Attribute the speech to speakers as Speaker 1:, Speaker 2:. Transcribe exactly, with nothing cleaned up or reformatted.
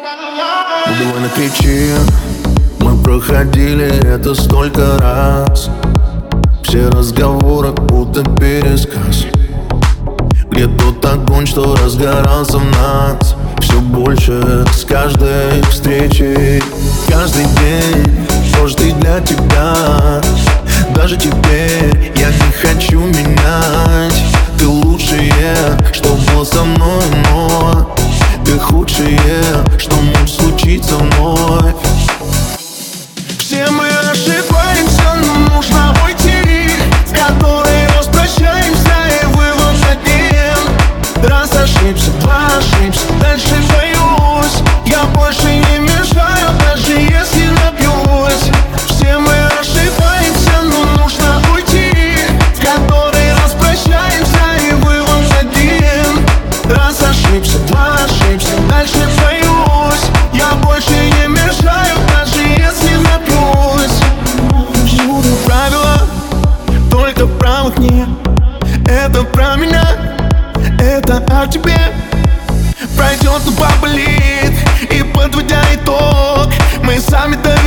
Speaker 1: Удвоенно кричи, мы проходили это столько раз. Все разговоры будто пересказ. Где тот огонь, что разгорался в нас? Все больше с каждой встречей. Каждый день сложный для тебя. Даже теперь я не хочу менять. Ты лучшее, что было со мной, но ты худшее, что может случиться вновь.
Speaker 2: Все мы ошибаемся, но нужно уйти, с которой распрощаемся и вывод один. Раз ошибся, два ошибся, дальше боюсь. Я больше не мешаю, даже если напьюсь. Все мы ошибаемся, но нужно уйти, с которой распрощаемся и вывод один. Раз ошибся, два ошибся, дальше боюсь. Я больше не мешаю, даже если напьюсь. Правила, только правых нет. Это про меня, это о тебе. Пройдет, но поболит. И подводя итог, мы сами довели.